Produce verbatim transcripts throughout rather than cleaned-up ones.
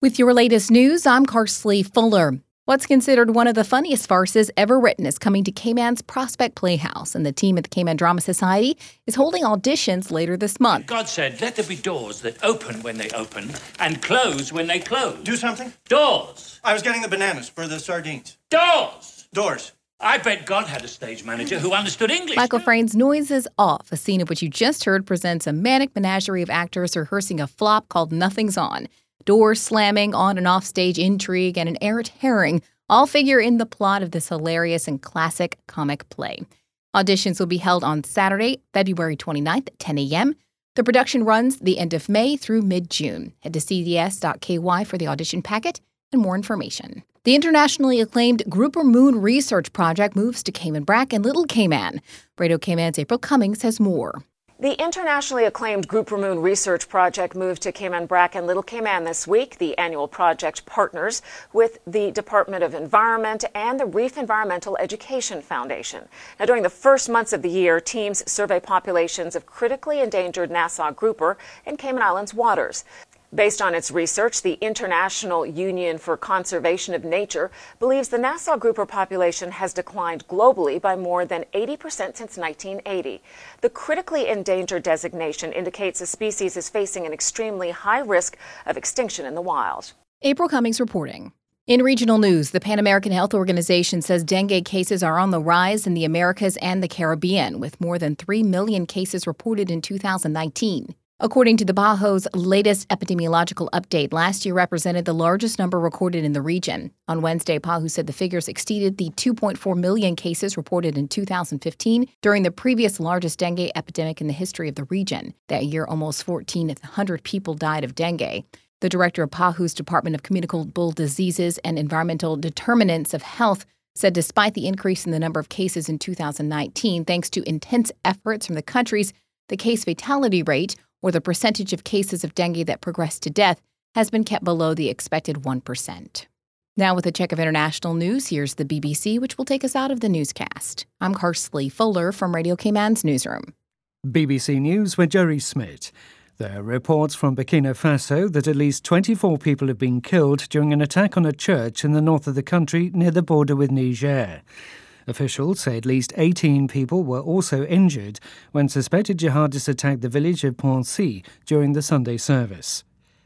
With your latest news, I'm Carsley Fuller. What's considered one of the funniest farces ever written is coming to Cayman's Prospect Playhouse, and the team at the Cayman Drama Society is holding auditions later this month. God said, let there be doors that open when they open and close when they close. Do something? Doors. I was getting the bananas for the sardines. Doors. Doors. I bet God had a stage manager who understood English. Michael Frayn's Noises Off, a scene of which you just heard, presents a manic menagerie of actors rehearsing a flop called Nothing's On. Doors slamming, on and off stage intrigue, and an errant herring all figure in the plot of this hilarious and classic comic play. Auditions will be held on Saturday, February twenty-ninth at ten a.m. The production runs the end of May through mid-June. Head to c d s dot k y for the audition packet and more information. The internationally acclaimed Grouper Moon research project moves to Cayman Brac and Little Cayman. Radio Cayman's April Cummings has more. The internationally acclaimed Grouper Moon research project moved to Cayman Brac and Little Cayman this week. The annual project partners with the Department of Environment and the Reef Environmental Education Foundation. Now, during the first months of the year, teams survey populations of critically endangered Nassau grouper in Cayman Islands waters. Based on its research, the International Union for Conservation of Nature believes the Nassau grouper population has declined globally by more than eighty percent since nineteen eighty. The critically endangered designation indicates the species is facing an extremely high risk of extinction in the wild. April Cummings reporting. In regional news, the Pan American Health Organization says dengue cases are on the rise in the Americas and the Caribbean, with more than three million cases reported in two thousand nineteen. According to the B A H O's latest epidemiological update, last year represented the largest number recorded in the region. On Wednesday, B A H O said the figures exceeded the two point four million cases reported in two thousand fifteen during the previous largest dengue epidemic in the history of the region. That year, almost fourteen hundred people died of dengue. The director of B A H O's Department of Communicable Diseases and Environmental Determinants of Health said despite the increase in the number of cases in two thousand nineteen, thanks to intense efforts from the countries, the case fatality rate, or the percentage of cases of dengue that progress to death, has been kept below the expected one percent. Now with a check of international news, here's the B B C, which will take us out of the newscast. I'm Carsley Fuller from Radio Cayman's newsroom. B B C News with Jerry Smith. There are reports from Burkina Faso that at least twenty-four people have been killed during an attack on a church in the north of the country near the border with Niger. Officials say at least eighteen people were also injured when suspected jihadists attacked the village of Poncy during the Sunday service.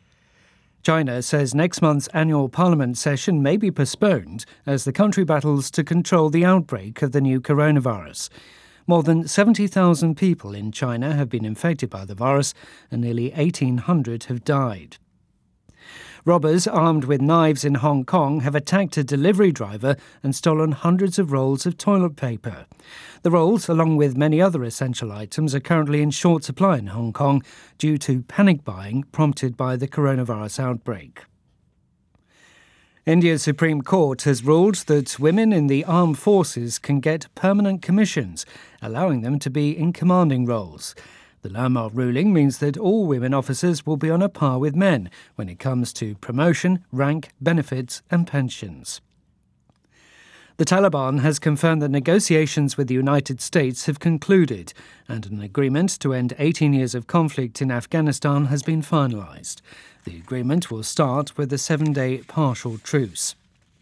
China says next month's annual parliament session may be postponed as the country battles to control the outbreak of the new coronavirus. More than seventy thousand people in China have been infected by the virus and nearly eighteen hundred have died. Robbers armed with knives in Hong Kong have attacked a delivery driver and stolen hundreds of rolls of toilet paper. The rolls, along with many other essential items, are currently in short supply in Hong Kong due to panic buying prompted by the coronavirus outbreak. India's Supreme Court has ruled that women in the armed forces can get permanent commissions, allowing them to be in commanding roles. The landmark ruling means that all women officers will be on a par with men when it comes to promotion, rank, benefits and pensions. The Taliban has confirmed that negotiations with the United States have concluded and an agreement to end eighteen years of conflict in Afghanistan has been finalised. The agreement will start with a seven-day partial truce.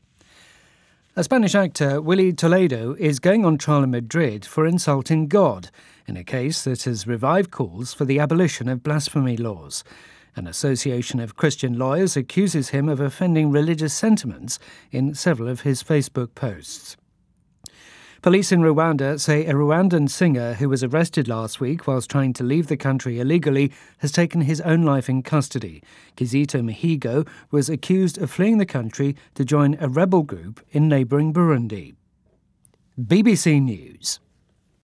A Spanish actor, Willy Toledo, is going on trial in Madrid for insulting God in a case that has revived calls for the abolition of blasphemy laws. An association of Christian lawyers accuses him of offending religious sentiments in several of his Facebook posts. Police in Rwanda say a Rwandan singer who was arrested last week whilst trying to leave the country illegally has taken his own life in custody. Kizito Mihigo was accused of fleeing the country to join a rebel group in neighbouring Burundi. B B C News.